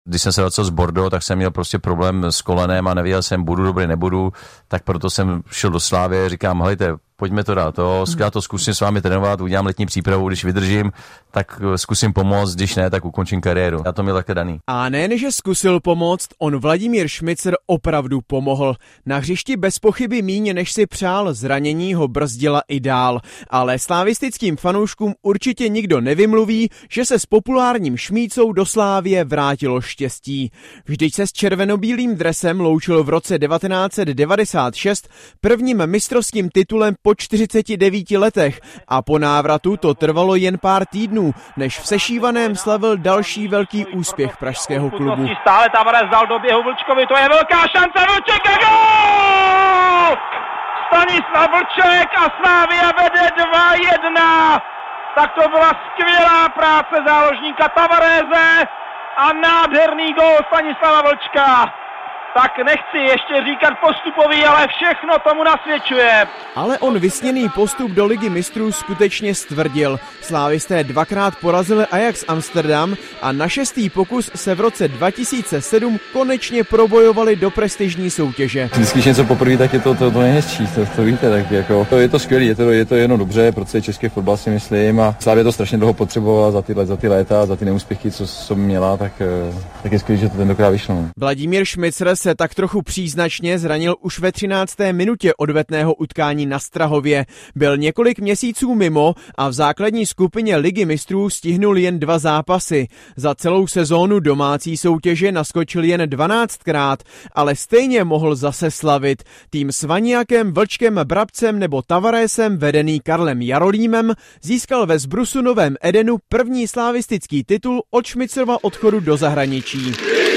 Když jsem se vracel z Bordeaux, tak jsem měl prostě problém s kolenem a nevěděl jsem, budu dobrý, nebudu, tak proto jsem šel do Slávie, říkám, helejte, pojďme to dát, já to zkusím s vámi trénovat, udělám letní přípravu, když vydržím, tak zkusím pomoct, když ne, tak ukončím kariéru. Já to měl také daný. A ne, že zkusil pomoct, on Vladimír Šmicer opravdu pomohl. Na hřišti bez pochyby míň, než si přál, zranění ho brzdila i dál. Ale slavistickým fanouškům určitě nikdo nevymluví, že se s populárním Šmícou do Slávie vrátilo štěstí. Vždyť se s červenobílým dresem loučil v roce 1996 prvním mistrovským titulem po 49 letech a po návratu to trvalo jen pár týdnů, než v sešívaném slavil další velký úspěch pražského klubu. Stále Tavares dal do běhu Vlčkovi, to je velká šance, Vlček a gól! Stanislav Vlček a Slavia vede 2-1. Tak to byla skvělá práce záložníka Tavarese a nádherný gól Stanislava Vlčka. Tak nechci ještě říkat postupový, ale všechno tomu nasvědčuje. Ale on vysněný postup do Ligy mistrů skutečně stvrdil. Slávisté dvakrát porazili Ajax Amsterdam a na 6. pokus se v roce 2007 konečně probojovali do prestižní soutěže. Když něco poprvé, tak je to nejhezčí, to víte, tak jako je to skvělý, je to jenom dobře pro celý český fotbal, si myslím, a Slavia to strašně dlouho potřebovala za ty léta, za ty neúspěchy, co měla, tak je skvělý, že to tentokrát vyšlo. Vladimír Šmicer se tak trochu příznačně zranil už ve 13. minutě odvetného utkání na Strahově. Byl několik měsíců mimo a v základní skupině Ligy mistrů stihnul jen 2 zápasy. Za celou sezónu domácí soutěže naskočil jen 12krát, ale stejně mohl zase slavit. Tým s Vaniakem, Vlčkem, Brabcem nebo Tavaresem vedený Karlem Jarolímem získal ve Zbrusu Novém Edenu první slavistický titul od Šmicerova odchodu do zahraničí.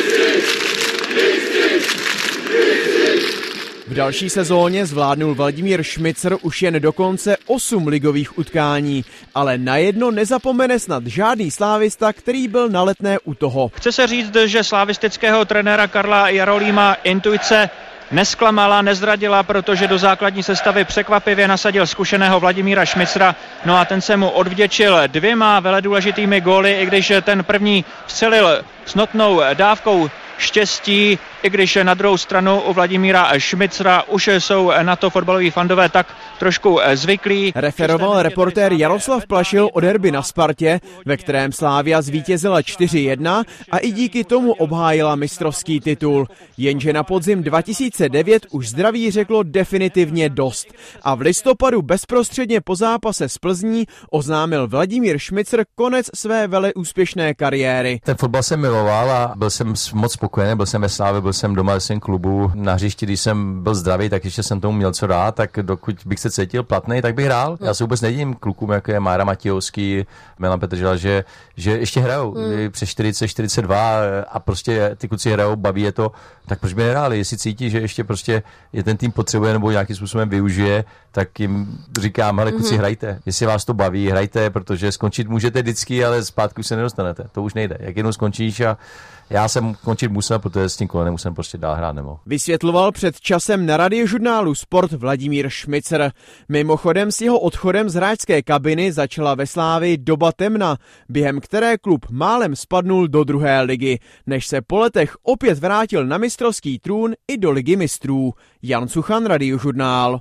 V další sezóně zvládnul Vladimír Šmicer už jen do konce 8 ligových utkání, ale na jedno nezapomene snad žádný slávista, který byl na Letné u toho. Chce se říct, že slavistického trenéra Karla Jarolíma intuice nesklamala, nezradila, protože do základní sestavy překvapivě nasadil zkušeného Vladimíra Šmicera, no a ten se mu odvděčil 2 veledůležitými góly, i když ten první vstřelil s notnou dávkou štěstí, i když na druhou stranu u Vladimíra Šmicera už jsou na to fotbaloví fandové tak trošku zvyklí. Referoval reportér Jaroslav Plašil o derby na Spartě, ve kterém Slavia zvítězila 4-1 a i díky tomu obhájila mistrovský titul. Jenže na podzim 2009 už zdraví řeklo definitivně dost. A v listopadu bezprostředně po zápase s Plzní oznámil Vladimír Šmicer konec své veleúspěšné kariéry. Ten fotbal jsem miloval a byl jsem moc spokojený, byl jsem ve Slávě, byl jsem doma ve svém klubu. Na hřišti, když jsem byl zdravý, tak ještě jsem tomu měl co dát, tak dokud bych se cítil platný, tak bych hrál. Já se vůbec nedivím klukům, jako je Mára Matějovský, Milan Petržela, že ještě hrajou přes 40, 42 a prostě ty kluci hrajou, baví je to, tak proč by nehráli? Jestli cítí, že ještě prostě je ten tým potřebuje nebo nějakým způsobem využije, tak jim říkám, hele kluci, hrajte. Jestli vás to baví, hrajte, protože skončit můžete vždycky, ale zpátky už se nedostanete. To už nejde. Jak jednou skončíš a já jsem končit musel, protože s tím kolenem jsem prostě dál hrát nemohl. Vysvětloval před časem na radiožurnálu Sport Vladimír Šmicer. Mimochodem s jeho odchodem z hráčské kabiny začala ve Slávii doba temna, během které klub málem spadnul do 2. ligy, než se po letech opět vrátil na mistrovský trůn i do Ligy mistrů. Jan Suchan, radiožurnál.